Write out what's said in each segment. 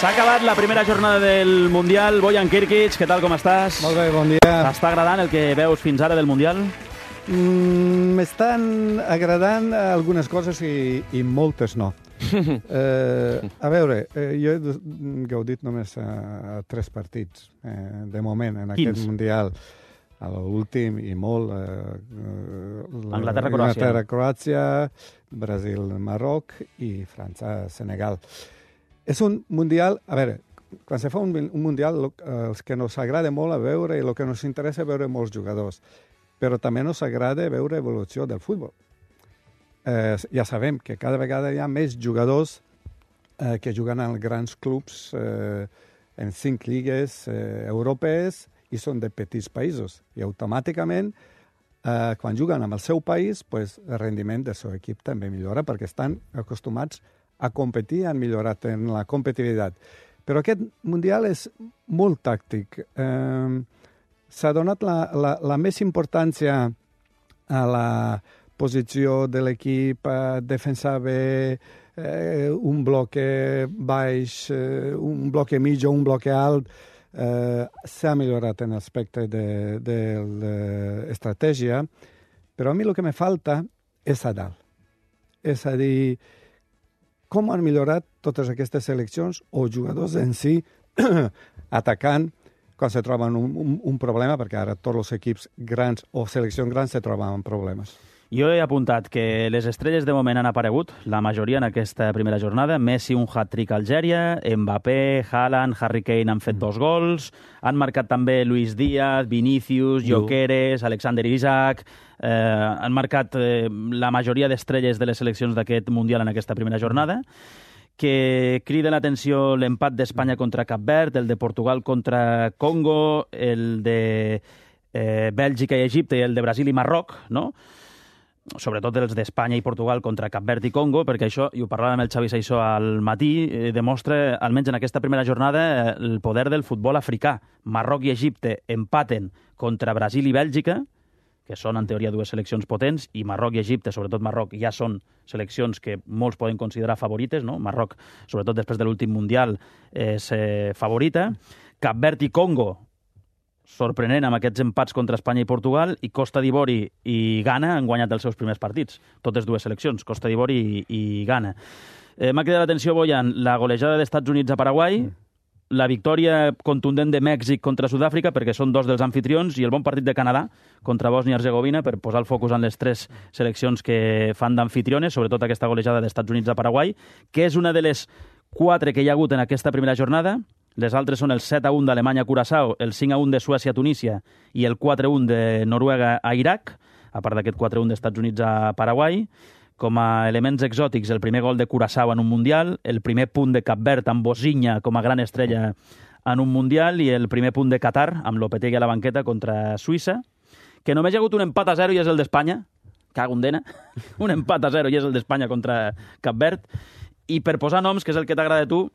S'ha acabat la primera jornada del Mundial. Bojan Kirkic, què tal, com estàs? Molt bé, bon dia. T'està agradant el que veus fins ara del Mundial? M'estan agradant algunes coses i moltes no. A veure, jo he gaudit només a 3 partits, de moment, en aquest Mundial. A l'últim i molt... Anglaterra-Croàcia, Brasil-Marroc i França-Senegal. És un Mundial... A veure, quan se fa un Mundial, els que nos agrada molt a veure i el que nos interessa veure molts jugadors, però també nos agrada veure evolució del futbol. Ja sabem que cada vegada hi ha més jugadors que juguen en grans clubs en 5 lligues europees i són de petits països. I automàticament, quan juguen amb el seu país, el rendiment del seu equip també millora perquè estan acostumats a competir, han millorat en la competitivitat. Però aquest Mundial és molt tàctic. S'ha donat la més importància a la posició de l'equip, a defensar bé un bloc baix, un bloc mig o un bloc alt. S'ha millorat en l'aspecte de l'estratègia, però a mi el que me falta és a dalt. És a dir, com han millorat totes aquestes seleccions o jugadors en si atacant quan se troben un problema, perquè ara tots els equips grans o seleccions grans se troben amb problemes. Jo he apuntat que les estrelles de moment han aparegut, la majoria en aquesta primera jornada. Messi, un hat-trick a Algèria, Mbappé, Haaland, Harry Kane han fet 2 gols, han marcat també Luis Díaz, Vinícius, Gyökeres, Alexander Isak, han marcat la majoria d'estrelles de les seleccions d'aquest Mundial en aquesta primera jornada, que crida l'atenció l'empat d'Espanya contra Cap Verd, el de Portugal contra Congo, el de Bèlgica i Egipte i el de Brasil i Marroc, no? Sobretot els d'Espanya i Portugal contra Cap Verd i Congo, perquè això, i ho parlàvem amb el Xavi Saissó al matí, demostra, almenys en aquesta primera jornada, el poder del futbol africà. Marroc i Egipte empaten contra Brasil i Bèlgica, que són en teoria 2 seleccions potents, i Marroc i Egipte, sobretot Marroc, ja són seleccions que molts poden considerar favorites, no? Marroc, sobretot després de l'últim Mundial, és favorita. Cap Verd i Congo, sorprenent amb aquests empats contra Espanya i Portugal, i Costa d'Ivori i Ghana han guanyat els seus primers partits. Totes 2 seleccions, Costa d'Ivori i Ghana. M'ha cridat l'atenció, Bojan, la golejada d'Estats Units a Paraguai, la victòria contundent de Mèxic contra Sud-àfrica, perquè són 2 dels anfitrions, i el bon partit de Canadà contra Bòsnia i Herzegovina, per posar el focus en les 3 seleccions que fan d'anfitriones, sobretot aquesta golejada d'Estats Units a Paraguai, que és una de les 4 que hi ha hagut en aquesta primera jornada. Les altres són el 7-1 d'Alemanya a Curaçao, el 5-1 de Suècia a Tunísia i el 4-1 de Noruega a Iraq, a part d'aquest 4-1 d'Estats Units a Paraguai. Com a elements exòtics, el primer gol de Curaçao en un Mundial, el primer punt de Cap Verd amb Bozinha com a gran estrella en un Mundial i el primer punt de Qatar amb Lopetegui a la banqueta contra Suïssa, que només hi ha hagut un empat a 0 i és el d'Espanya, cago en dena, un empat a 0 i és el d'Espanya contra Cap Verd. I per posar noms, que és el que t'agrada a tu,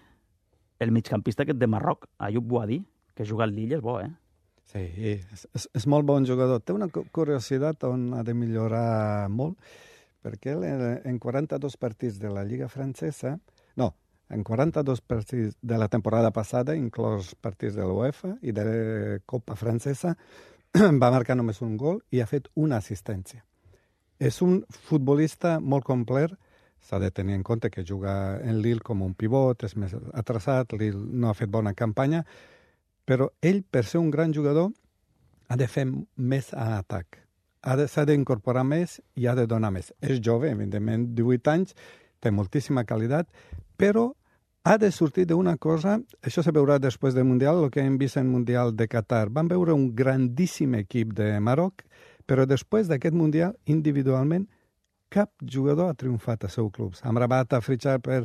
el migcampista aquest de Marroc, Ayoub Boadi, que juga al Lille, és bo, Sí, és molt bon jugador. Té una curiositat on ha de millorar molt, perquè ell en 42 partits de la Lliga francesa, en 42 partits de la temporada passada, inclòs partits de l'UEFA i de la Copa francesa, va marcar només un gol i ha fet una assistència. És un futbolista molt complet. S'ha de tenir en compte que juga en Lille com un pivot, és més atrasat, Lille no ha fet bona campanya, però ell, per ser un gran jugador, ha de fer més a atac. S'ha d'incorporar més i ha de donar més. És jove, evidentment, 18 anys, té moltíssima qualitat, però ha de sortir d'una cosa, això se veurà després del Mundial, el que hem vist en Mundial de Qatar. Van veure un grandíssim equip de Marroc, però després d'aquest Mundial, individualment, cap jugador ha triomfat als seus clubs. Amrabat ha fitxat per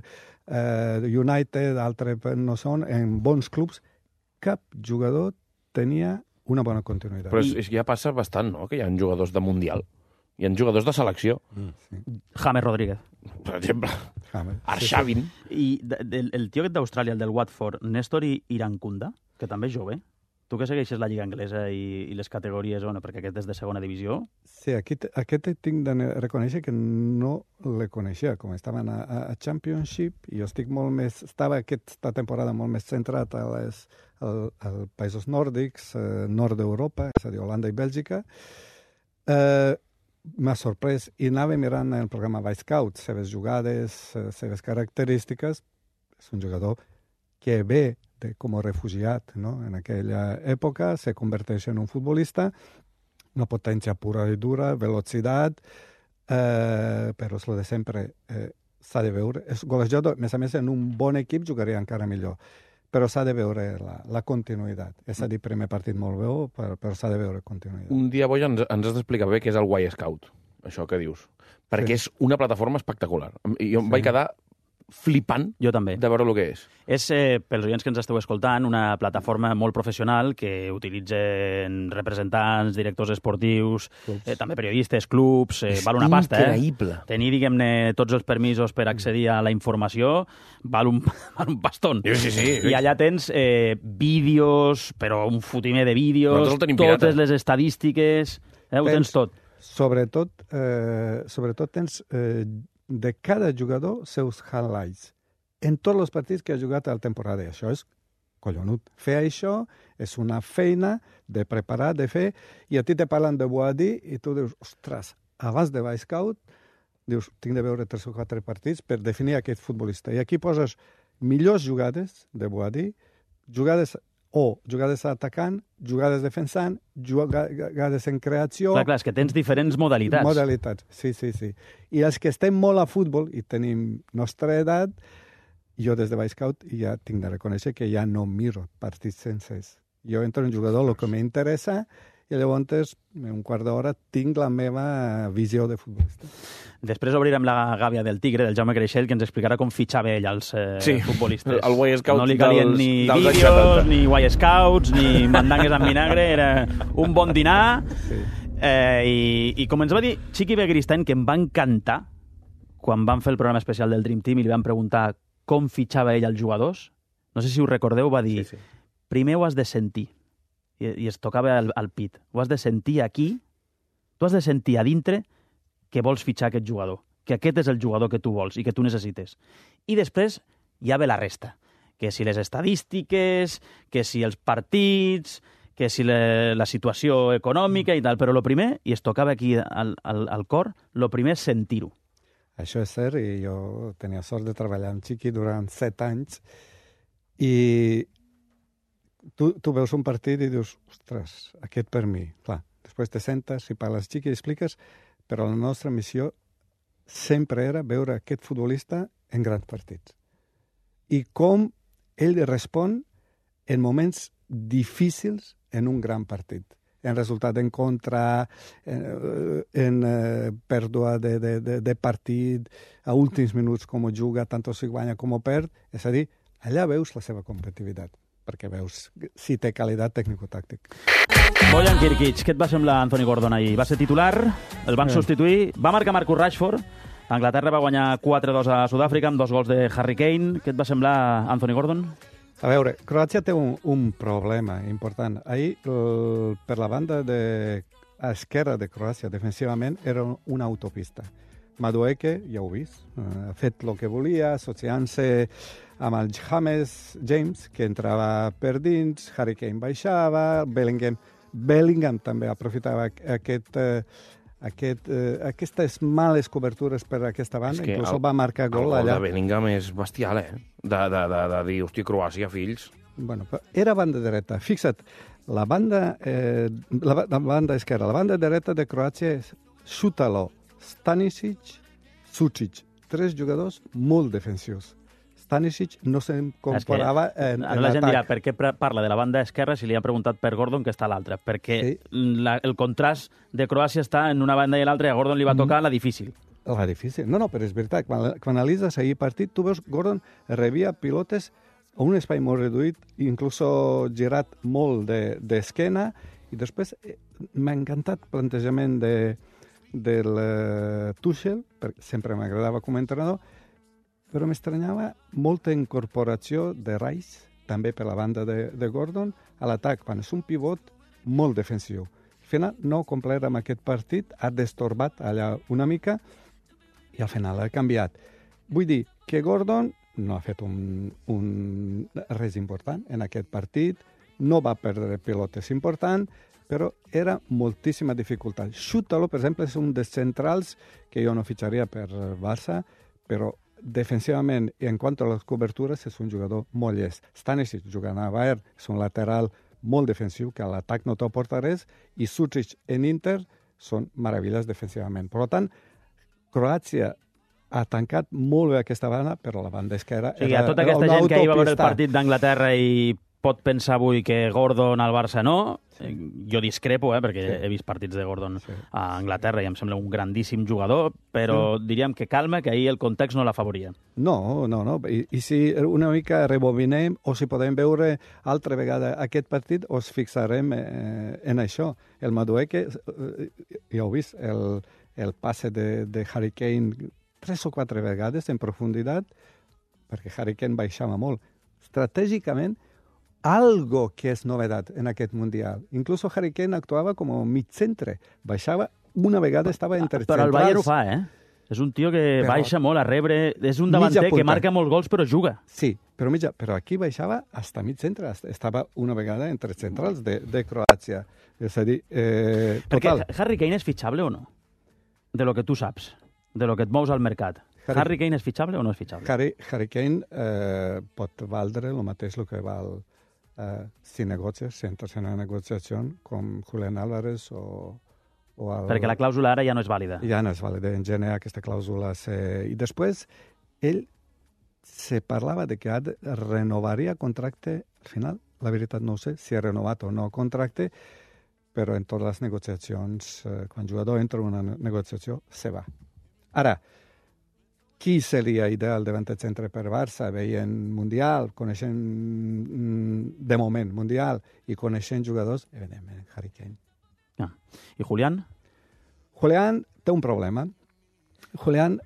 United, altres no són, en bons clubs. Cap jugador tenia una bona continuïtat. Però ja passa bastant, no?, que hi ha jugadors de Mundial. Hi ha jugadors de selecció. Sí. James Rodríguez. Per exemple, Arshavin. I el tio aquest d'Austràlia, el del Watford, Néstor Irankunda, que també és jove. Tu que segueixes la Lliga Anglesa i les categories, bueno, perquè aquest és de segona divisió. Sí, aquest tinc de reconèixer que no le coneixia. Com estaven a Championship, i jo estava aquesta temporada molt més centrat als països nòrdics, nord d'Europa, és a dir, Holanda i Bèlgica. M'ha sorprès i anava mirant el programa Wisecout, seves jugades, seves característiques. És un jugador que ve com a refugiat, no? En aquella època se converteix en un futbolista, una potència pura i dura, velocitat, però és el de sempre. S'ha de veure. És golejador, a més, en un bon equip jugaria encara millor. Però s'ha de veure la continuïtat. És a dir, primer partit molt bé, però s'ha de veure continuïtat. Un dia, Boja, ens has d'explicar bé què és el Wisecout, això que dius. Perquè és una plataforma espectacular. Jo em vaig quedar flipant Jo també. de veure el que és. És, pels oients que ens esteu escoltant, una plataforma molt professional que utilitzen representants, directors esportius, també periodistes, clubs, val una pasta, increïble. Tenir, diguem-ne, tots els permisos per accedir a la informació val un pastón. Sí. I allà tens vídeos, però un fotimer de vídeos, Nosaltres el tenim pirata. totes les estadístiques, ho tens tot. Sobretot tens de cada jugador seus highlights en tots els partits que ha jugat a la temporada. I això és collonut. Fer això és una feina de preparar, de fer, i a ti te parlen de Boadí i tu dius, ostres, abans de Wisecout, dius, tinc de veure 3 o 4 partits per definir aquest futbolista. I aquí poses millors jugades de Boadí, jugades atacant, jugades defensant, jugades en creació... Clar, és que tens diferents modalitats. Modalitats, sí. I els que estem molt a futbol i tenim nostra edat, jo des de Wisecout ja tinc de reconèixer que ja no miro partits sencers. Jo entro en jugador, el que m'interessa, i llavors, en un quart d'hora, tinc la meva visió de futbolista. Després obrirem la gàbia del Tigre, del Jaume Creixell, que ens explicarà com fitxava ell els futbolistes. El Wisecout no li calien ni dels vídeos, ni Wisecout, ni mandangues amb vinagre, era un bon dinar. Sí. I com ens va dir Chiqui Begiristain, que em va encantar quan van fer el programa especial del Dream Team i li van preguntar com fitxava ell els jugadors, no sé si us recordeu, va dir, primer ho has de sentir, i es tocava al pit, ho has de sentir aquí, tu has de sentir a dintre que vols fitxar aquest jugador, que aquest és el jugador que tu vols i que tu necessites. I després ja ve la resta, que si les estadístiques, que si els partits, que si la situació econòmica i tal, però el primer, i es tocava aquí al cor, el primer és sentir-ho. Això és cert, i jo tenia sort de treballar amb Chiqui durant 7 anys, i tu veus un partit i dius, ostres, aquest per mi. Clar, després te sentes i parles Chiqui i expliques, però la nostra missió sempre era veure aquest futbolista en grans partits. I com ell respon en moments difícils en un gran partit. En resultat en contra, en pèrdua de partit, a últims minuts com juga, tant si guanya com perd. És a dir, allà veus la seva competitivitat, perquè veus si té qualitat tècnico-tàctic. Bojan Kirkic, què et va semblar Anthony Gordon ahir? Va ser titular, el van substituir, va marcar Marcus Rashford, Anglaterra va guanyar 4-2 a Sud-àfrica amb 2 gols de Harry Kane. Què et va semblar Anthony Gordon? A veure, Croàcia té un problema important. Ahir, per la banda esquerra de Croàcia, defensivament, era una autopista. Madueke, ja ho he vist, ha fet el que volia, associant-se amb el James, que entrava per dins, Harry Kane baixava, Bellingham també aprofitava aquestes males cobertures per aquesta banda, inclús va marcar gol allà. El gol de Bellingham és bestial, de dir, hòstia, Croàcia, fills. Bueno, era banda dreta. Fixa't, la banda esquerra, la banda dreta de Croàcia és Šutalo, Stanisic, Sučić, 3 jugadors molt defensius. Stanisic no se'n comparava en la gent dirà, per què parla de la banda esquerra si li ha preguntat per Gordon que està a l'altra? Perquè el contrast de Croàcia està en una banda i l'altra i a Gordon li va tocar la difícil. La difícil. No, però és veritat. Quan analitzes ahir partit, tu veus Gordon rebia pilotes a un espai molt reduït, inclús girat molt d'esquena, i després m'ha encantat el plantejament del Tuchel, perquè sempre m'agradava com a entrenador, però m'estranyava molta incorporació de Rice també per la banda de Gordon, a l'atac, quan és un pivot molt defensiu. Al final no ha complert amb aquest partit, ha destorbat allà una mica i al final ha canviat. Vull dir que Gordon no ha fet res important en aquest partit, no va perdre pilotes important, però era moltíssima dificultat. Xutalo, per exemple, és un dels centrals que jo no fitxaria per Barça, però defensivament i en quant a les cobertures és un jugador molt llest. Stanisic, jugant a Bayern, és un lateral molt defensiu, que a l'atac no t'aporta res, i Sučić en Inter són meravelles defensivament. Per tant, Croàcia ha tancat molt bé aquesta banda, però la banda esquerra... O sigui, a tota aquesta gent que hi va veure el partit d'Anglaterra i pot pensar avui que Gordon al Barça no, jo discrepo, perquè he vist partits de Gordon a Anglaterra i em sembla un grandíssim jugador, però diríem que calma, que ahir el context no l'afavoria. No. I si una mica rebobinem o si podem veure altra vegada aquest partit, us fixarem en això. El Madueke, ja heu vist, el passe de Harry Kane 3 o 4 vegades en profunditat, perquè Harry Kane baixava molt. Estratègicament, algo que és novedat en aquest Mundial. Incluso Harry Kane actuava com a mig centre. Baixava, una vegada estava entre centrals. Però el Bayern ho fa, És un tio que baixa molt a rebre. És un davanter que marca molts gols, però juga. Sí, però aquí baixava hasta mig centre. Estava una vegada entre centrals de Croàcia. És a dir, total. Perquè Harry Kane és fitxable o no? De lo que tu saps, de lo que et mous al mercat. Harry Kane és fitxable o no és fitxable? Harry Kane pot valdre el mateix que val si negocies, si entres en una negociació com Julián Álvarez o Perquè la clàusula ara ja no és vàlida. Ja no és vàlida. En general, aquesta clàusula... I després, ell se parlava de que renovaria contracte. Al final, la veritat no ho sé si ha renovat o no contracte, però en totes les negociacions, quan el jugador entra en una negociació, se va. Ara, qui seria ideal davant del centre per Barça, veient Mundial, coneixent de moment Mundial i coneixent jugadors? Evidentment, Harry Kane. I Julián? Julián té un problema. Julián,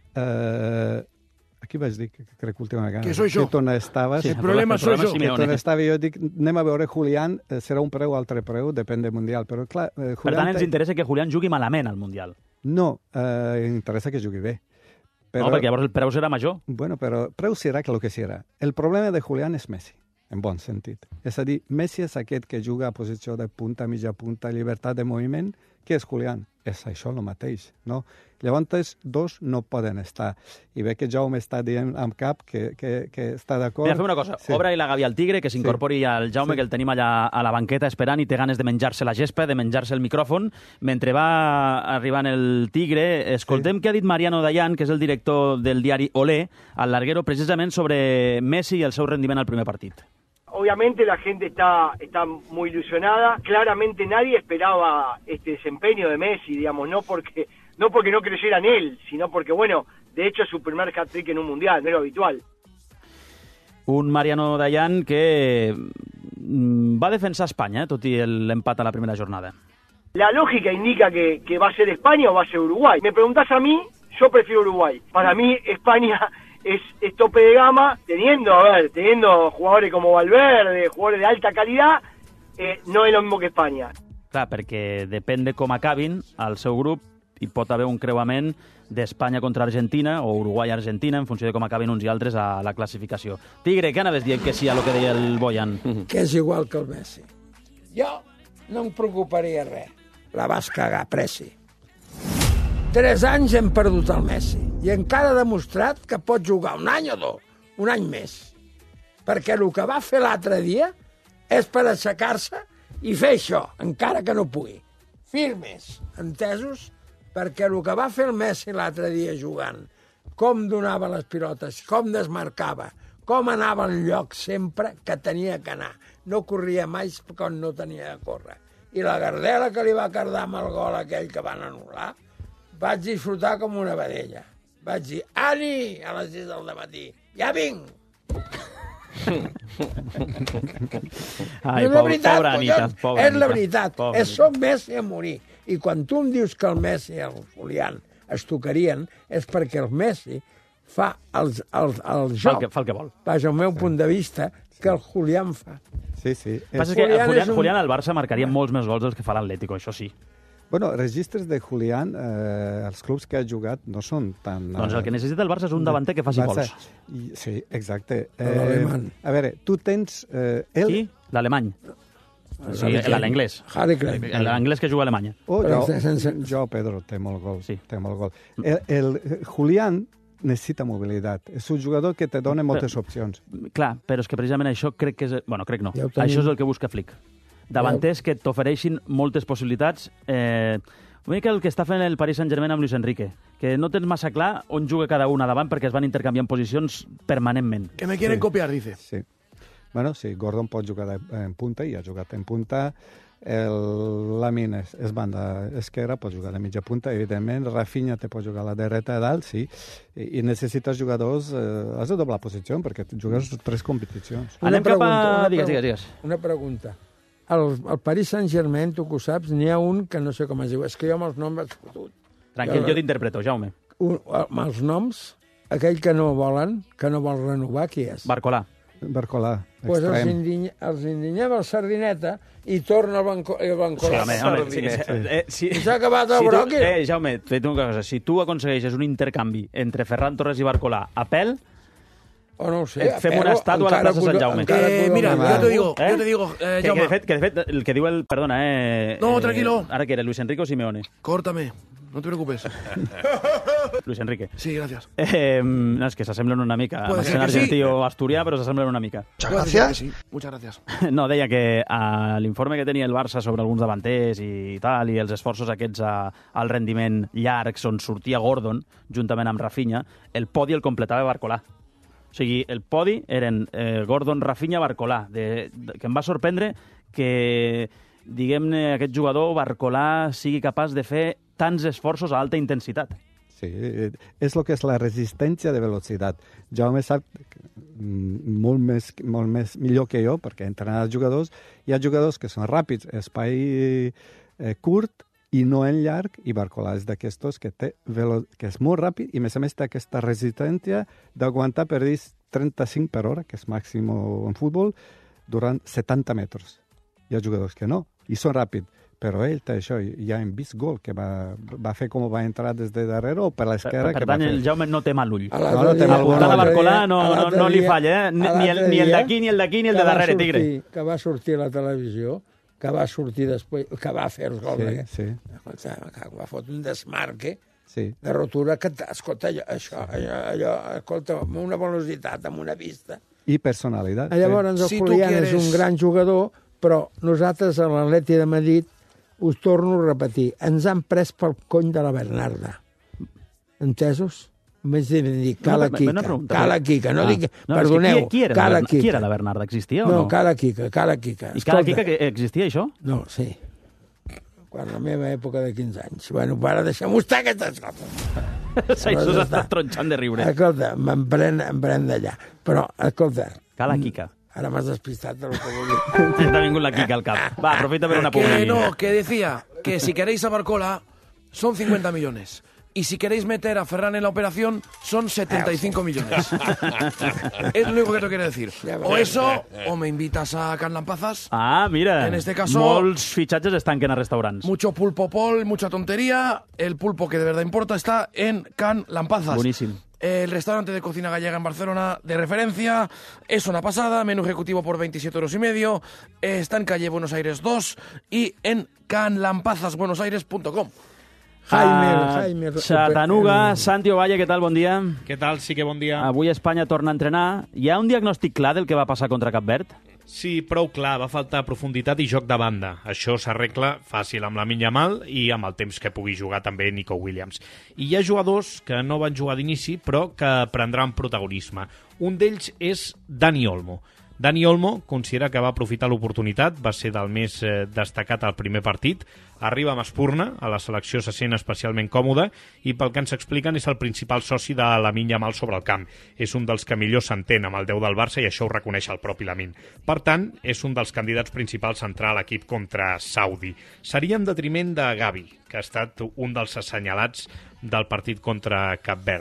aquí vaig dir, que crec que última vegada, que soy yo. Que tu no estaves. Sí, el problema soy yo. Que tu no estaves, jo dic, anem a veure Julián, serà un preu o altre preu, depèn del Mundial. Però, clar, Julián per tant, ens interessa que Julián jugui malament al Mundial. No, interessa que jugui bé. Però, no, perquè llavors el preu serà major. Bueno, però preu serà el que serà. El problema de Julián és Messi, en bon sentit. És a dir, Messi és aquest que juga a posició de punta, mitja punta, llibertat de moviment. Què és Julián? És això el mateix, no? Llavors, dos no poden estar. I ve que Jaume està dient amb cap que està d'acord. Mira, fem una cosa. Sí. Obre-li la gàbia al Tigre, que s'incorpori al Jaume, que el tenim allà a la banqueta esperant i té ganes de menjar-se la gespa, de menjar-se el micròfon. Mentre va arribant el Tigre, escoltem què ha dit Mariano Dayan, que és el director del diari Olé, al Larguero, precisament sobre Messi i el seu rendiment al primer partit. Obviamente la gente está muy ilusionada. Claramente nadie esperaba este desempeño de Messi, digamos, no porque no creyera en él, sino porque, bueno, de hecho es su primer hat-trick en un mundial, no era habitual. Un Mariano Dayan que va defensar Espanya, tot i l'empat a la primera jornada. La lógica indica que va a ser España o va a ser Uruguay. Me preguntás a mí, yo prefiero Uruguay. Para mí España es tope de gama, teniendo jugadores como Valverde, jugadores de alta calidad, no es lo mismo que España. Clar, perquè depèn de com acabin al seu grup, hi pot haver un creuament d'Espanya contra Argentina o Uruguai-Argentina en funció de com acabin uns i altres a la classificació. Tigre, què anaves dient que sí a lo que deia el Boyan? Que és igual que el Messi. Jo no em preocuparia res. La vas cagar, Preci. 3 anys hem perdut el Messi i encara ha demostrat que pot jugar un any o 2, un any més. Perquè el que va fer l'altre dia és per aixecar-se i fer això, encara que no pugui. Firmes, entesos? Perquè el que va fer el Messi l'altre dia jugant, com donava les pilotes, com desmarcava, com anava al lloc sempre que tenia que anar. No corria mai quan no tenia de córrer. I la gardela que li va cardar amb el gol aquell que van anul·lar, vaig disfrutar com una vedella. Vaig dir, Ani, a les 6 del matí, ja vinc! Ai, és la veritat, pobra Anita, pobra és la Anita, veritat. Som Messi a morir. I quan tu em dius que el Messi i el Julián es tocarien, és perquè el Messi fa el joc. Fa el que vol. Vaja, al meu punt de vista, que el Julián fa. Sí, sí. El que passa és que Julián al Barça marcaria molts més gols dels que fa l'Atlético, això sí. Bueno, registres de Julián, els clubs que ha jugat no són tan... Doncs el que necessita el Barça és un davanter que faci gols. Sí, exacte. L'alemany. A veure, tu tens... Qui? L'alemany. Sí, l'anglès. Harry Kane. L'anglès que juga a Alemanya. Jo, Pedro, té molt gol. Sí. Té molt gol. El Julián necessita mobilitat. És un jugador que te dona moltes opcions. Clar, però és que precisament això crec que és... Bueno, crec no. Ja Això és el que busca Flick. Davanters que t'ofereixin moltes possibilitats. Una mica el que està fent el Paris Saint-Germain amb Luis Enrique, que no tens massa clar on juga cada un a davant perquè es van intercanviant posicions permanentment. Que me quieren copiar, dice. Sí. Bueno, sí, Gordon pot jugar en punta i ha jugat en punta. Lamine és banda esquerra, pot jugar a mitja punta, evidentment. Rafinha te pot jugar a la dreta a dalt, sí. I necessites jugadors... has de doblar posició perquè jugues 3 competicions. Anem cap a... Digues. Una pregunta. Al Paris Saint-Germain, tu que ho saps, n'hi ha un que no sé com es diu. És que jo amb els noms vaig fotut. Tranquil, jo t'interpreto, Jaume. Amb els noms, aquell que no volen, que no vol renovar, qui és? Barcolà. Pues els indinyem el Sardineta i torna el Bancolà. Sí, I s'ha acabat el broqui. Jaume, t'he dit una cosa. Si tu aconsegueixes un intercanvi entre Ferran Torres i Barcolà a pèl, o no ho sé, fem una estàtua a la plaça Sant Jaume. Mira, yo te digo, que de fet, el que diu el... Perdona, No, tranquilo. Ara que era Luis Enrique o Simeone? Córtame, no te preocupes. Luis Enrique. Sí, gracias. No, és que s'assemblen una mica. Puede ser en que sí. argentí o asturià, però s'assemblen una mica. Muchas gracias. No, deia que l'informe que tenia el Barça sobre alguns davanters i tal, i els esforços aquests al rendiment llargs on sortia Gordon, juntament amb Rafinha, el podi el completava Barcolà. O sigui, el podi eren Gordon, Rafinha, Barcolà, que em va sorprendre que, diguem-ne, aquest jugador, Barcolà, sigui capaç de fer tants esforços a alta intensitat. Sí, és el que és la resistència de velocitat. Jaume sap molt més millor que jo, perquè ha entrenat els jugadors. Hi ha jugadors que són ràpids, espai curt i no en llarg, i Barcolà és d'aquestos que és molt ràpid i, a més, té aquesta resistència d'aguantar per dir 35 per hora, que és màxim en futbol, durant 70 metres. Hi ha jugadors que no, i són ràpids. Però ell té això, ja hem vist gol, que va fer com va entrar des de darrere o per l'esquerra. Per tant, el Jaume no té mal ull. No té mal ull. A Barcolà no li falla, ni el d'aquí, ni el d'aquí, ni el de darrere, tigre. Que va sortir a la televisió, que va sortir després, que va fer els gols. Sí. Va fotre un desmarque de rotura que, escolta, escolta, amb una velocitat, amb una vista. I personalitat. Llavors, el Julián és un gran jugador, però nosaltres a l'Atleti de Madrid, us torno a repetir, ens han pres pel cony de la Bernarda. Entesos? Més de dir, Cala Quica. No dic, perdoneu, Cala Quica. Qui era la Bernarda? Existia o no? No, Cala Quica. I Cala Quica existia, això? No, sí. Quan la meva època de 15 anys. Bueno, para deixar-m'ho estar aquestes coses. Això s'està tronxant de riure. Escolta, me'n pren d'allà. Però, escolta... Cala Quica. Ara m'has despistat de lo que volia. T'ha vingut la Quica al cap. Va, aprofita per una publi. Que decía que si queréis a Barcola son 50 millones. Y si queréis meter a Ferran en la operación, son 75 millones. Es lo único que te quiero decir. O eso, o me invitas a Can Lampazas. Ah, mira. En este caso... Molts fitxatges es tanquen a restaurants. Mucho pulpo pol, mucha tontería. El pulpo que de verdad importa está en Can Lampazas. Buenísimo. El restaurante de cocina gallega en Barcelona de referencia. Es una pasada. Menú ejecutivo por 27,50 €. Está en calle Buenos Aires 2 y en canlampazasbuenosaires.com. Jaime. Chattanooga, Santi Ovalle, què tal? Bon dia. Què tal? Sí que bon dia. Avui Espanya torna a entrenar. Hi ha un diagnòstic clar del que va passar contra Cap Verd? Sí, prou clar. Va faltar profunditat i joc de banda. Això s'arregla fàcil amb Lamine Yamal i amb el temps que pugui jugar també Nico Williams. I hi ha jugadors que no van jugar d'inici, però que prendran protagonisme. Un d'ells és Dani Olmo. Dani Olmo considera que va aprofitar l'oportunitat, va ser del més destacat al primer partit, arriba amb espurna, a la selecció se sent especialment còmode i pel que ens expliquen és el principal soci de Lamine Yamal sobre el camp. És un dels que millor s'entén amb el 10 del Barça i això ho reconeix el propi Lamine. Per tant, és un dels candidats principals a entrar a l'equip contra Saudi. Seria en detriment de Gavi, que ha estat un dels assenyalats del partit contra Cap Verd.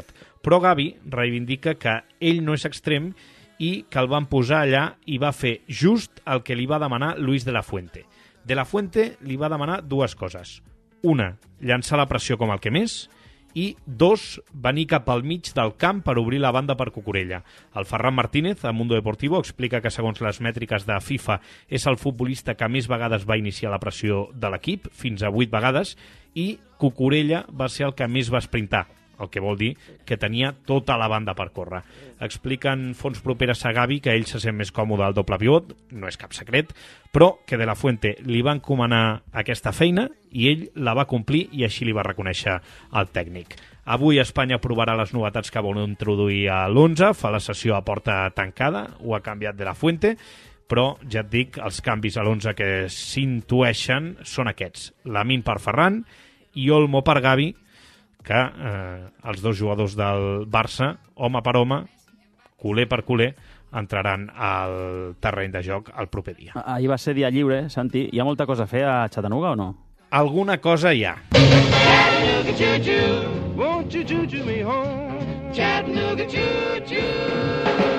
Però Gavi reivindica que ell no és extrem i que el van posar allà i va fer just el que li va demanar Luis de la Fuente. De la Fuente li va demanar dues coses. Una, llançar la pressió com el que més, i dos, venir cap al mig del camp per obrir la banda per Cucurella. El Ferran Martínez, a Mundo Deportivo, explica que segons les mètriques de FIFA és el futbolista que més vegades va iniciar la pressió de l'equip, fins a 8 vegades, i Cucurella va ser el que més va sprintar, el que vol dir que tenia tota la banda per córrer. Expliquen fonts properes a Gavi que ell se sent més còmode al doble pivot, no és cap secret, però que De la Fuente li va encomanar aquesta feina i ell la va complir i així li va reconèixer el tècnic. Avui Espanya provarà les novetats que vol introduir a l'11, fa la sessió a porta tancada, ho ha canviat De la Fuente, però ja et dic, els canvis a l'11 que s'intueixen són aquests. Lamine per Ferran i Olmo per Gavi, que els dos jugadors del Barça, home per home, culer per culer, entraran al terreny de joc el proper dia. Ahir va ser dia lliure, Santi. Hi ha molta cosa a fer a Chattanooga o no? Alguna cosa hi ha. Chattanooga choo-choo, won't you choo-choo me home? Chattanooga choo-choo.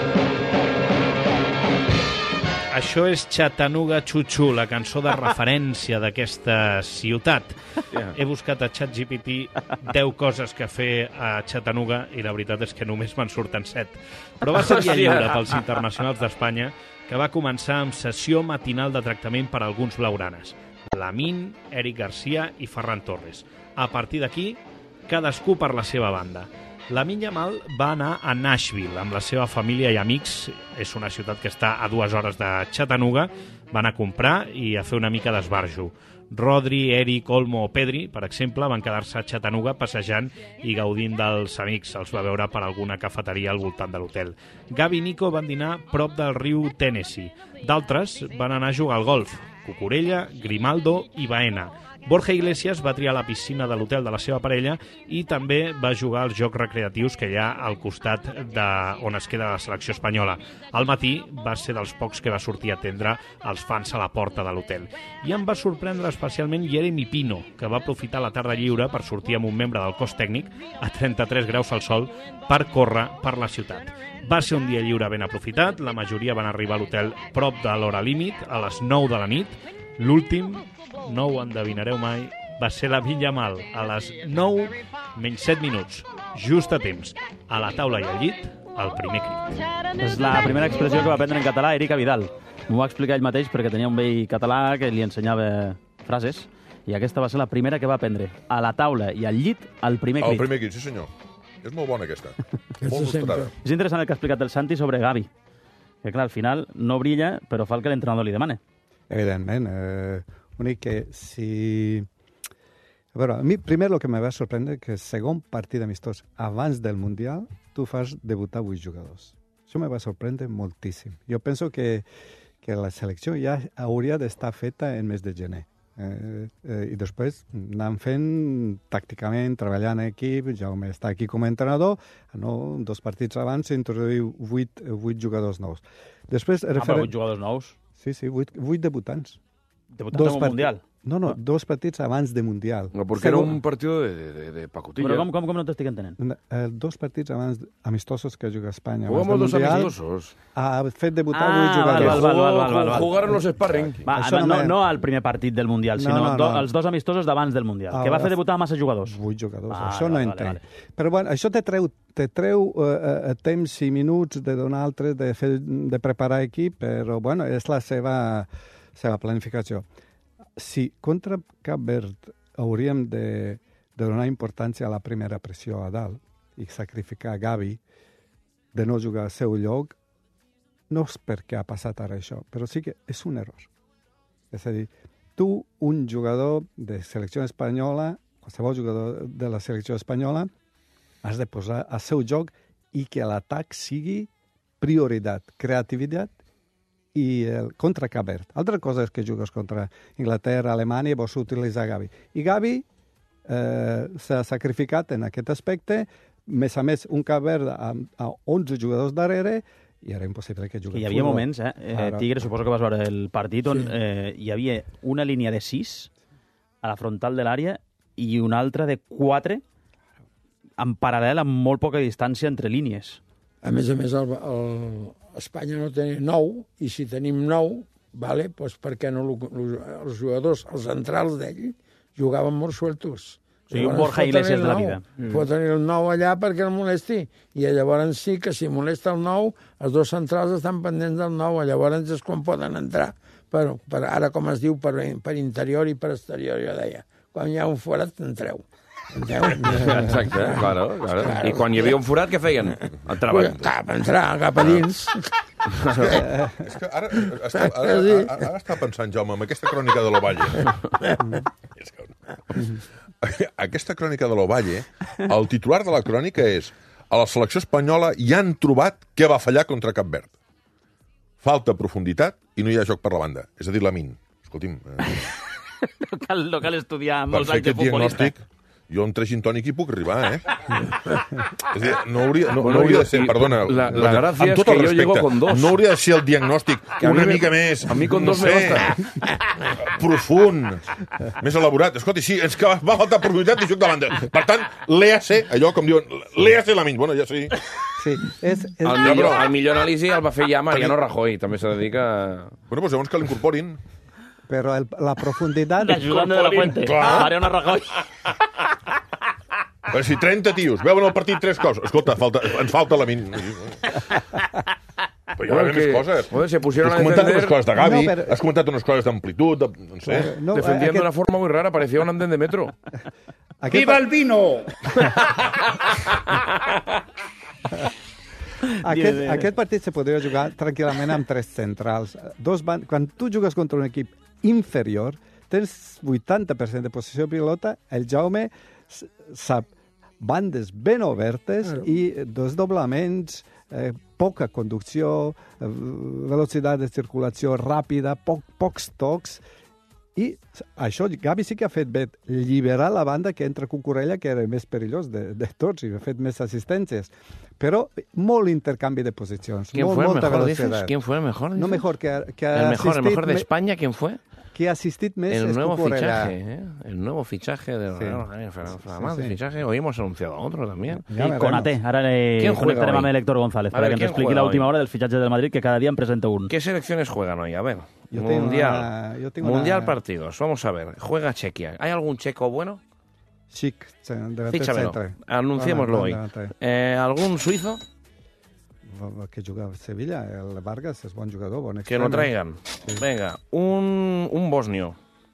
Això és Chattanooga Choo-Choo, la cançó de referència d'aquesta ciutat. He buscat a ChatGPT 10 coses que fer a Chattanooga i la veritat és que només me'n surten 7. Però va ser dia lliure pels internacionals d'Espanya, que va començar amb sessió matinal de tractament per a alguns blaugranes. Lamine, Eric Garcia i Ferran Torres. A partir d'aquí, cadascú per la seva banda. Lamine Yamal va anar a Nashville amb la seva família i amics. És una ciutat que està a 2 hores de Chattanooga. Van a comprar i a fer una mica d'esbarjo. Rodri, Eric, Olmo o Pedri, per exemple, van quedar-se a Chattanooga passejant i gaudint dels amics. Els va veure per alguna cafeteria al voltant de l'hotel. Gavi i Nico van dinar prop del riu Tennessee. D'altres van anar a jugar al golf. Cucurella, Grimaldo i Baena. Borja Iglesias va triar la piscina de l'hotel de la seva parella i també va jugar als jocs recreatius que hi ha al costat on es queda la selecció espanyola. Al matí va ser dels pocs que va sortir a atendre els fans a la porta de l'hotel. I em va sorprendre especialment Jeremy Pino, que va aprofitar la tarda lliure per sortir amb un membre del cos tècnic a 33 graus al sol per córrer per la ciutat. Va ser un dia lliure ben aprofitat, la majoria van arribar a l'hotel prop de l'hora límit, a les 9 de la nit. L'últim, no ho endevinareu mai, va ser Lamine Yamal, a les 9 menys 7 minuts, just a temps, a la taula i al llit, el primer crit. És la primera expressió que va aprendre en català Eric Vidal. M'ho va explicar ell mateix perquè tenia un vell català que li ensenyava frases i aquesta va ser la primera que va aprendre. A la taula i al llit, el primer crit. El primer crit, sí senyor. És molt bona aquesta. Molt nostrada. És interessant el que ha explicat el Santi sobre Gavi. Que clar, al final no brilla, però fa el que l'entrenador li demana. Evidentment. Únic que si... A veure, a mi primer el que me va sorprendre que el segon partit amistós abans del Mundial tu fas debutar 8 jugadors. Això me va sorprendre moltíssim. Jo penso que la selecció ja hauria d'estar feta en mes de gener. I després anant fent tàcticament, treballant en equip, Jaume està aquí com a entrenador, no, 2 partits abans s'introduïu 8 jugadors nous. Després, però 8 jugadors nous? Sí, 8 debutants. Debutants en un Mundial? No, 2 partits abans de Mundial. No, perquè era un partido de pacotilla. Però com no t'estic entenent? 2 partits abans amistosos que juga Espanya. Jugamos 2 amistosos. Ha fet debutar 8 jugadors. Val. Jugaron los sparring. No al primer partit del Mundial, sinó els 2 amistosos d'abans del Mundial, que va fer debutar massa jugadors. 8 jugadors, això no entenc. Però bueno, això te treu temps i minuts de donar altres, de preparar equip, però bueno, és la seva planificació. Si contra Cap Verd hauríem de donar importància a la primera pressió a dalt i sacrificar Gavi de no jugar al seu lloc, no és perquè ha passat ara això, però sí que és un error. És a dir, tu, un jugador de selecció espanyola, qualsevol jugador de la selecció espanyola, has de posar al seu joc i que l'atac sigui prioritat, creativitat i contra Cap Verd. Altra cosa és que jugues contra Inglaterra, Alemanya i vols utilitzar Gavi. I Gavi s'ha sacrificat en aquest aspecte, més a més un Cap Verd amb 11 jugadors darrere i era impossible que jugués. Hi havia moments, Tigre, suposo que vas veure el partit on hi havia una línia de 6 a la frontal de l'àrea i una altra de 4 en paral·lel amb molt poca distància entre línies. A més, Espanya no té 9, i si tenim 9, vale, doncs per què no els jugadors, els centrals d'ell, jugaven molt sueltos. O sigui, un Borja Iglesias de la vida. Pot tenir el 9 allà perquè el molesti. I llavors sí que si molesta el 9, els dos centrals estan pendents del 9, llavors és quan poden entrar. Però ara, com es diu, per interior i per exterior, jo deia. Quan hi ha un forat, entreu. Exacte, claro. I quan hi havia un forat, què feien? Entraven. Cap a dins. És que ara està pensant, Jaume, en aquesta crònica de l'Ovalle. Aquesta crònica de l'Ovalle, el titular de la crònica és: a la selecció espanyola hi han trobat què va fallar contra Cap Verd. Falta profunditat i no hi ha joc per la banda. És a dir, Lamine. Escolti'm... No cal estudiar molts anys de futbolista. Diagnòstic, jo amb 3 gin tònic hi puc arribar, És a dir, no hauria de ser, perdona, la gràcia és que jo llego con 2. No hauria de ser el diagnòstic una mica més, a mi con 2 me basta. Profund, més elaborat. Escolta, sí, és que va faltar profunditat i joc de banda. Per tant, léase, allò com diuen, léase Lamine. Bueno, ja sí. Sí, el millor anàlisi el va fer ja Mariano Rajoy, també s'ha de dir que... Bueno, doncs llavors que l'incorporin. Però la profunditat... L'ajudant de la Fuente, Mariano Rajoy. Però si 30 tios veuen el partit 3 cops, escolta, ens falta Lamine. Però hi ha més coses. Has comentat unes coses de Gavi, has comentat unes coses d'amplitud, no sé. Defendían de una forma muy rara, parecía un andén de metro. ¡Viva el vino! Aquest partit se podria jugar tranquil·lament amb 3 centrals. Quan tu jugues contra un equip inferior, tens 80% de possessió de pilota, el Jaume sap bandes ben obertes i desdoblaments, poca conducció, velocitat de circulació ràpida, pocs tocs. I això Gavi sí que ha fet bé, lliberar la banda que entra Cucurella, que era el més perillós de tots, i ha fet més assistències. Però molt intercanvi de posicions. ¿Quién fue el mejor, dices? ¿Quién fue el mejor? No mejor que el mejor de España, ¿quién fue? Que ha asistit més el es nuevo Cucurella. Fichaje, el nuevo fichaje de fichaje. Hoy hemos anunciado otro también. Y Konaté. Ahora le conectaremos a Héctor González para que nos explique la última hora del fichaje del Madrid, que cada día presenta un. ¿Qué selecciones juegan hoy? A ver. Mundial partidos. Vamos a ver. Juega Chequia. ¿Hay algún checo bueno? Chic, fíchamelo. Anunciémoslo hoy. ¿Algún suizo? Que juga a Sevilla, el Vargas es buen jugador. Que lo traigan. Sí. Venga, un bosnio.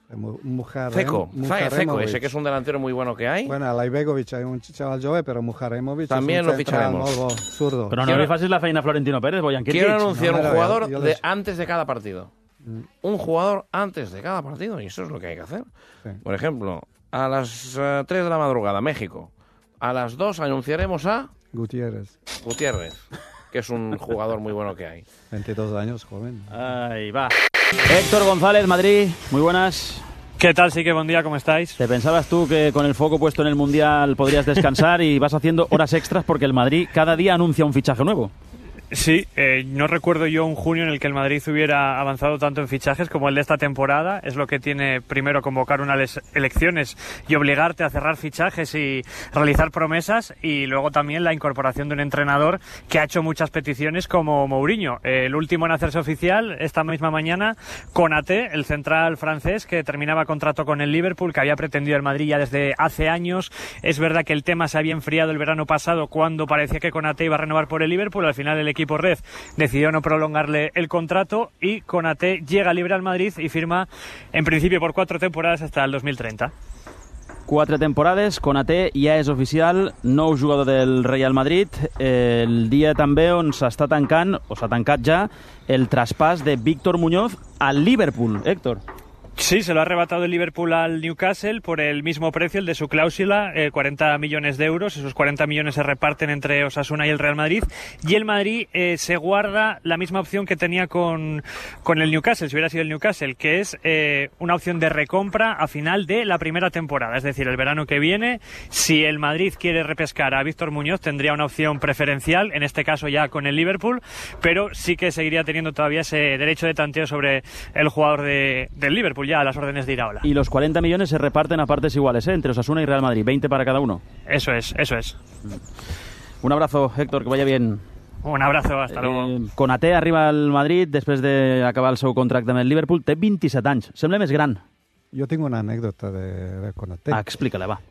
Ceco, ese que es un delantero muy bueno que hay. Bueno, Laibegovic hay un chaval jove, pero Mujaremovic también es lo ficharemos. Zurdo. Pero no le facis la feina a Florentino Pérez, Quiero anunciar un jugador antes de cada partido. Un jugador antes de cada partido, y eso es lo que hay que hacer. Sí. Por ejemplo, a las 3 de la madrugada, México. A las 2 anunciaremos a... Gutiérrez, que es un jugador muy bueno que hay. 22 años, joven. Ahí va. Héctor González, Madrid, muy buenas. ¿Qué tal, sí que buen día, ¿cómo estáis? ¿Te pensabas tú que con el foco puesto en el Mundial podrías descansar y vas haciendo horas extras porque el Madrid cada día anuncia un fichaje nuevo? Sí, no recuerdo yo un junio en el que el Madrid hubiera avanzado tanto en fichajes como el de esta temporada. Es lo que tiene primero convocar unas elecciones y obligarte a cerrar fichajes y realizar promesas, y luego también la incorporación de un entrenador que ha hecho muchas peticiones como Mourinho. El último en hacerse oficial esta misma mañana, Konaté, el central francés que terminaba contrato con el Liverpool, que había pretendido el Madrid ya desde hace años. Es verdad que el tema se había enfriado el verano pasado cuando parecía que Konaté iba a renovar por el Liverpool. Al final el equipo red decidió no prolongarle el contrato y Konaté llega libre al Madrid y firma en principio por 4 temporadas hasta el 2030. 4 temporades, Konaté ja és oficial, nou jugador del Real Madrid, el dia també on s'està tancant, o s'ha tancat ja, el traspàs de Víctor Muñoz al Liverpool. Héctor. Sí, se lo ha arrebatado el Liverpool al Newcastle por el mismo precio, el de su cláusula, 40 millones de euros. Esos 40 millones se reparten entre Osasuna y el Real Madrid. Y el Madrid se guarda la misma opción que tenía con el Newcastle, si hubiera sido el Newcastle, que es una opción de recompra a final de la primera temporada. Es decir, el verano que viene, si el Madrid quiere repescar a Víctor Muñoz, tendría una opción preferencial, en este caso ya con el Liverpool, pero sí que seguiría teniendo todavía ese derecho de tanteo sobre el jugador del Liverpool. Liverpool ya a las órdenes de Iraola. Y los 40 millones se reparten a partes iguales, entre Osasuna y Real Madrid, 20 para cada uno. Eso es. Un abrazo, Héctor, que vaya bien. Un abrazo, hasta luego. Konaté arriba al Madrid després d'acabar el seu contracte amb el Liverpool. Té 27 anys, sembla més gran. Jo tinc una anècdota de Konaté. Explica-la, va.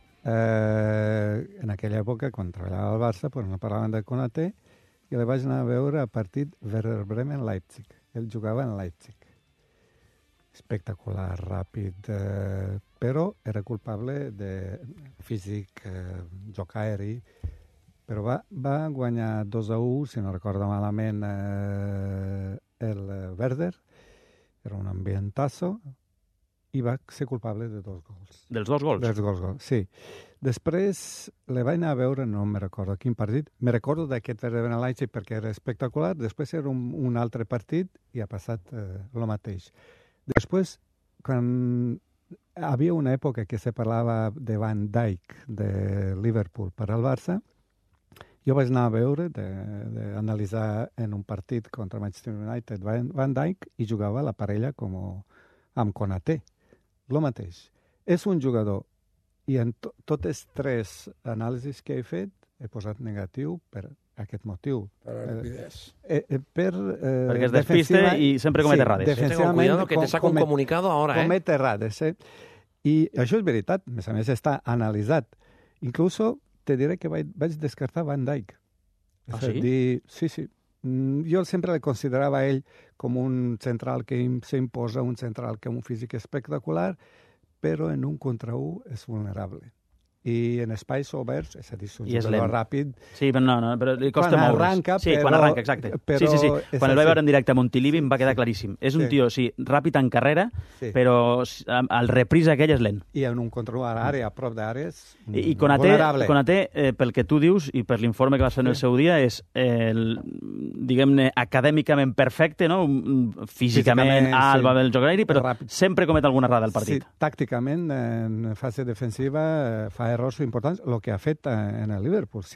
En aquella època, quan treballava al Barça, pues no parlaven de Konaté, i li vaig anar a veure a partit Werder Bremen-Leipzig. Ell jugava en Leipzig. Espectacular, ràpid, però era culpable de físic, joc aeri, però va guanyar 2-1, si no recordo malament, el Werder, era un ambientazo, i va ser culpable de 2 gols. Dels 2 gols? Dels 2 gols, sí. Després le vaig anar a veure, no me recordo quin partit, me recordo d'aquest Werder Leipzig perquè era espectacular, després era un altre partit i ha passat el mateix. Després, quan havia una època que se parlava de Van Dijk, de Liverpool per al Barça, jo vaig anar a veure, d'analitzar en un partit contra Manchester United Van Dijk i jugava la parella amb Konaté. El mateix. És un jugador i en totes 3 anàlisis que he fet he posat negatiu per aquest motiu. Per rapidez. Perquè es despiste i sempre comete errades. Tengo cuidado que te saca un comunicado ahora. Comete errades, I això és veritat, a més està analitzat. Incluso te diré que vaig descartar Van Dijk. Sí? Sí. Jo sempre le considerava a ell com un central que s'imposa, un central que un físic espectacular, però en un contra 1 és vulnerable. I en espais oberts, és a dir, un jugador ràpid... Sí, però però li costa molt. Quan arranca, exacte. Sí. Quan el vaig veure en directe a Montilivi em va quedar claríssim. És un tio, ràpid en carrera, però el repris aquell és lent. I en un contra 1 a l'àrea, a prop d'àrea, és vulnerable. Konaté, pel que tu dius i per l'informe que vas fer en el seu dia, és, diguem-ne, acadèmicament perfecte, no? Físicament alt, va bé el joc aeri, però sempre comet alguna errada al partit. Sí, tàcticament, en fase defensiva, fa errors importants, el que ha fet en el Liverpool.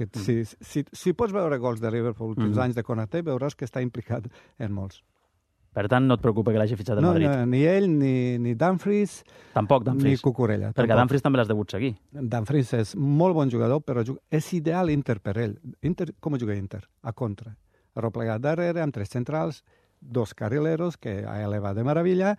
Si pots veure gols de Liverpool últims anys de Konaté, veuràs que està implicat en molts. Per tant, no et preocupa que l'hagi fitxat al Madrid? No, ni ell, ni Dumfries, ni Cucurella. Perquè Dumfries també l'has degut seguir. Dumfries és molt bon jugador, però és ideal Inter per ell. Com juga Inter? A contra. Arreplegat darrere, amb 3 centrals, 2 carrileros, que a ell va de meravella,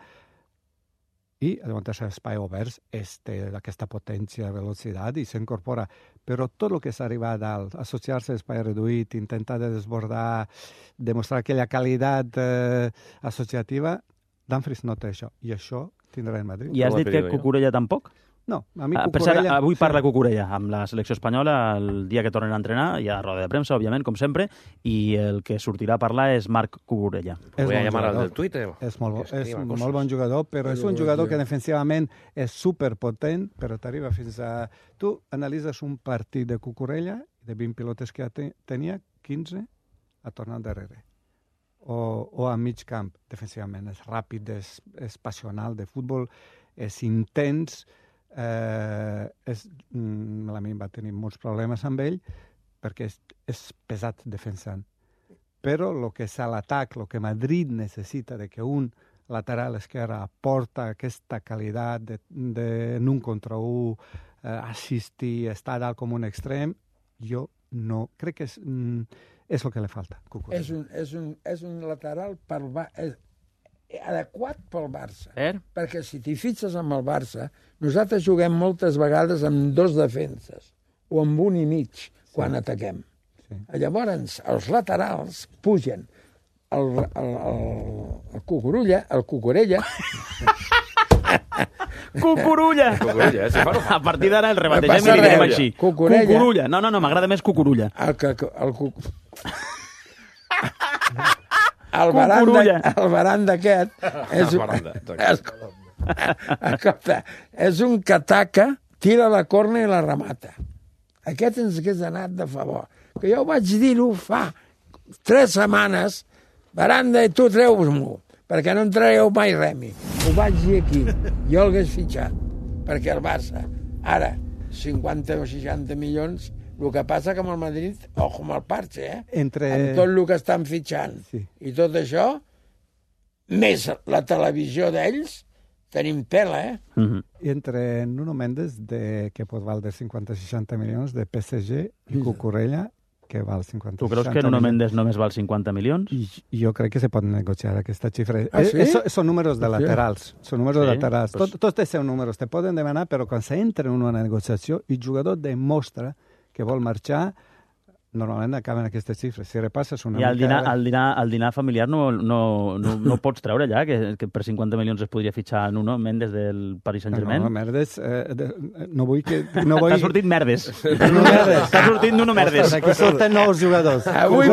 i llavors l'espai oberts té aquesta potència, velocitat i s'incorpora. Però tot el que s'arriba a dalt, associar-se a espai reduït, intentar de desbordar, demostrar aquella qualitat associativa, Dumfries no té això. I això tindrà en Madrid. I has dit que Cucurella tampoc? No, a mi Cucurella... Avui parla Cucurella amb la selecció espanyola el dia que tornen a entrenar, hi ha roda de premsa, òbviament, com sempre, i el que sortirà a parlar és Marc Cucurella. Voy a llamar al del Twitter. És molt bon jugador, però és un jugador que defensivament és superpotent, però t'arriba fins a... Tu analitzes un partit de Cucurella, de 20 pilotes que tenia, 15 a tornar darrere. O a mig camp, defensivament. És ràpid, és passional, de futbol, és intens... la mi va tenir molts problemes amb ell perquè és pesat defensant, però el que és a l'atac, el que Madrid necessita de que un lateral esquerre aporta aquesta qualitat en un contra 1, assistir, estar dalt com un extrem, jo no crec que és el que li falta. És un lateral adequat pel Barça. Perquè si t'hi fixes amb el Barça, nosaltres juguem moltes vegades amb 2 defenses o amb 1 i mig quan ataquem. Llavors, els laterals pugen el Cucurella Cucurulla! A partir d'ara el rebategem i li direm així. Cucurulla. No, m'agrada més Cucurulla. El baranda aquest és un que ataca, tira la corna i la remata. Aquest ens hagués anat de favor. Que jo vaig dir-ho fa 3 setmanes, Baranda, i tu treu-vos-m'ho, perquè no em traieu mai Remi. Ho vaig dir aquí. Jo l'hagués fitxat, perquè el Barça, ara, 50 o 60 milions... El que passa que amb el Madrid, ojo amb el parche, amb tot el que estan fitxant i tot això, més la televisió d'ells, Tenim tela, I entre Nuno Mendes, que pot valdre 50-60 milions, de PSG, i Cucurella, que val 50-60 milions. Tu creus que Nuno Mendes només val 50 milions? I jo crec que se pot negociar aquesta xifra. Sí? Són números de laterals. Són números laterals. Tots té seus números. Te poden demanar, però quan s'entra en una negociació i el jugador demostra que vol marxar, normalment acaben aquestes xifres. Si repasses una mica... I el dinar familiar no pots treure allà, que per 50 milions es podria fitxar Nuno Mendes del Paris Saint-Germain? No, Mendes... no vull que... T'ha sortit Merdes. T'ha sortit Nuno Merdes. Aquí surten nous jugadors. Avui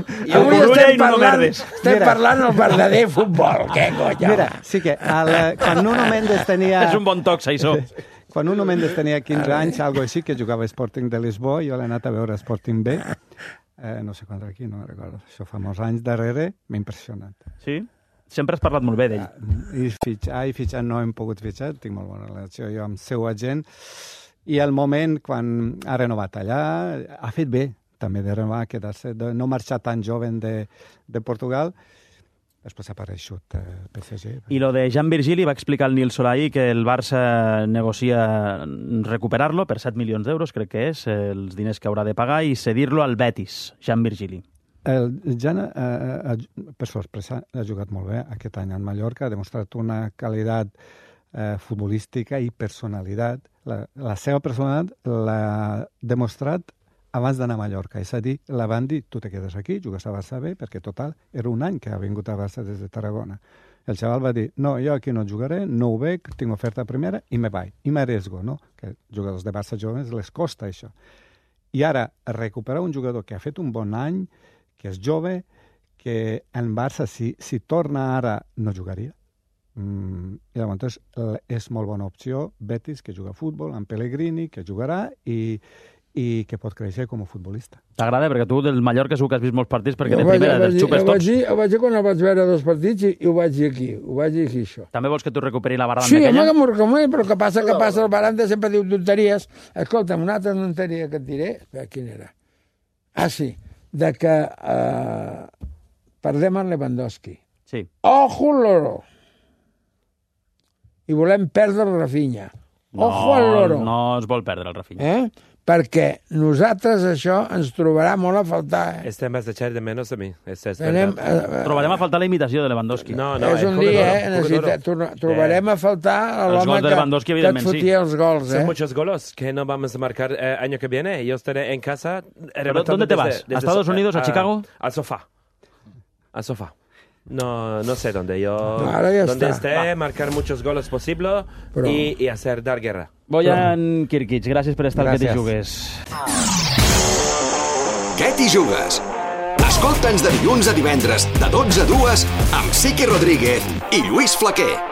estem parlant el verdader futbol. Què conya? Mira, sí que quan Nuno Mendes tenia... És un bon toc, Saissó. Quan Nuno Mendes tenia 15 anys, algo així, que jugava a Sporting de Lisboa, jo l'he anat a veure a Sporting B, no sé quan aquí, no recordo. Això fa molts anys darrere, m'ha impressionat. Sí? Sempre has parlat molt bé d'ell. I fitxar no hem pogut fitxar, tinc molt bona relació jo amb seu agent, i al moment, quan ha renovat allà, ha fet bé, també de renovar, quedar-se, de no marxar tan jove de Portugal. Després ha apareixut PSG. I lo de Jean Virgili va explicar el Nil Solai que el Barça negocia recuperar-lo per 7 milions d'euros, crec que és, els diners que haurà de pagar, i cedir-lo al Betis, Jean Virgili. El Jan, per sorpresa, ha jugat molt bé aquest any en Mallorca, ha demostrat una qualitat futbolística i personalitat. La seva personalitat l'ha demostrat abans d'anar a Mallorca. És a dir, la van dir, tu te quedes aquí, jugues a Barça B, perquè total, era un any que ha vingut a Barça des de Tarragona. El xaval va dir, no, jo aquí no jugaré, no ho veig, tinc oferta primera i me vaig. I m'arriesgo, no? Que jugadors de Barça joves les costa això. I ara, recuperar un jugador que ha fet un bon any, que és jove, que en Barça, si torna ara, no jugaria. I llavors és molt bona opció Betis, que juga a futbol, amb Pellegrini, que jugarà, i que pot créixer com a futbolista. T'agrada? Perquè tu del Mallorca segur que has vist molts partits perquè de primera dels xupes tots. Ho vaig dir quan el vaig veure 2 partits i ho vaig dir aquí. Ho vaig dir aquí, això. També vols que tu recuperi la baranda aquella? Sí, home, que m'ho recomani, però que passa, el baranda sempre diu tonteries. Escolta'm, una altra tonteria que et diré. Quina era? Ah, sí. De que perdem en Lewandowski. Sí. Ojo al loro! I volem perdre el Rafinha. Ojo al loro! No es vol perdre el Rafinha. Perquè nosaltres això ens trobarà molt a faltar. Este vas a echar de menos de mi. Trobarem a faltar la imitació de Lewandowski. No, és un dia, trobarem a faltar l'home que et fotia els gols. Son muchos goles que no vamos a marcar año que viene. Yo estaré en casa. ¿Dónde te vas? ¿A Estados Unidos, a Chicago? Al sofá. Al sofá. No sé dónde. Donde esté, marcar muchos goles posible y dar guerra. Bojan Kirkic, gràcies per estar al Que t'hi jugues. Que t'hi jugues? Escolta'ns de dilluns a divendres, de 12 a 2, amb Siqui Rodríguez i Lluís Flaquer.